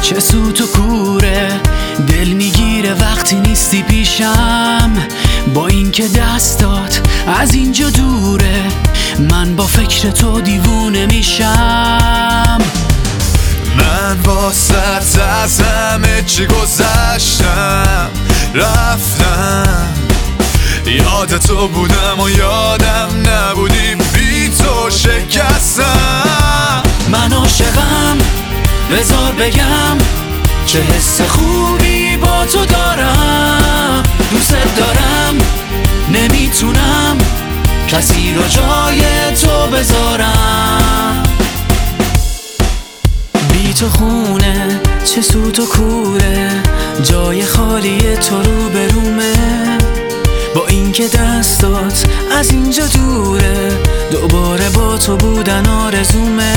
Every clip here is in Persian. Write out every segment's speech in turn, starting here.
چه سوت و کوره، دل میگیره وقتی نیستی پیشم. با اینکه دستات از اینجا دوره، من با فکر تو دیوونه میشم. من واسط از همه چی گذشتم، رفتم. یاد تو بودم و یادم نبودی، بی تو شکستم. من عاشقم، بذار بگم چه حس خوبی با تو دارم. دوست دارم، نمیتونم کسی رو جای تو بذارم. بی تو خونه، چه سوت و کوره، جای خالی تو رو برومه. با اینکه دستات از اینجا دوره، دوباره با تو بودن آرزومه.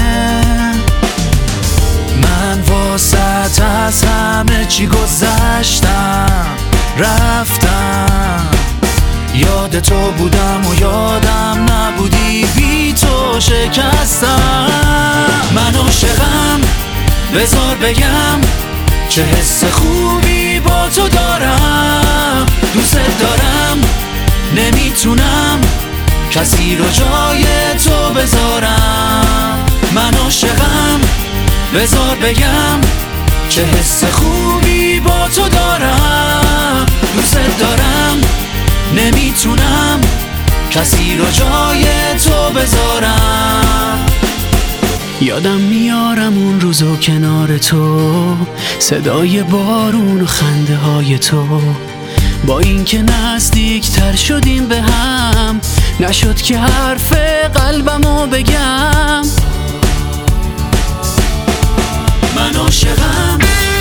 من واسط از همه چی گذشتم، رفتم. یاد تو بودم و یادم نبودی، بی تو شکستم. من عاشقم، بذار بگم چه حس خوبی با تو دارم. دوست دارم، نمیتونم کسی رو جای تو بذارم. من عاشقم، بذار بگم چه حس خوبی با تو دارم. دوست دارم، نمیتونم کسی رو جای تو بذارم. یادم میارم اون روزو کنار تو، صدای بارون و خنده های تو. با اینکه نزدیک تر شدیم به هم، نشد که حرف قلبمو بگم. من عاشقم،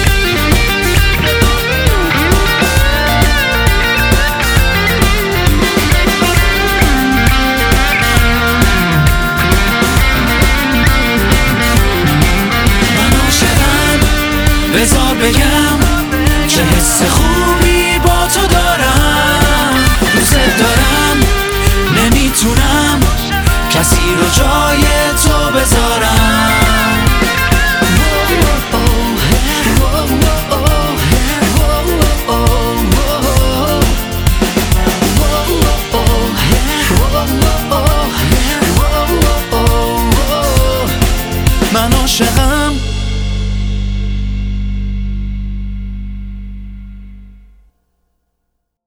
بذار بگم چه حس خوبی با تو دارم. دوست دارم، نمیتونم کسی رو جای تو بذارم. من عاشقم،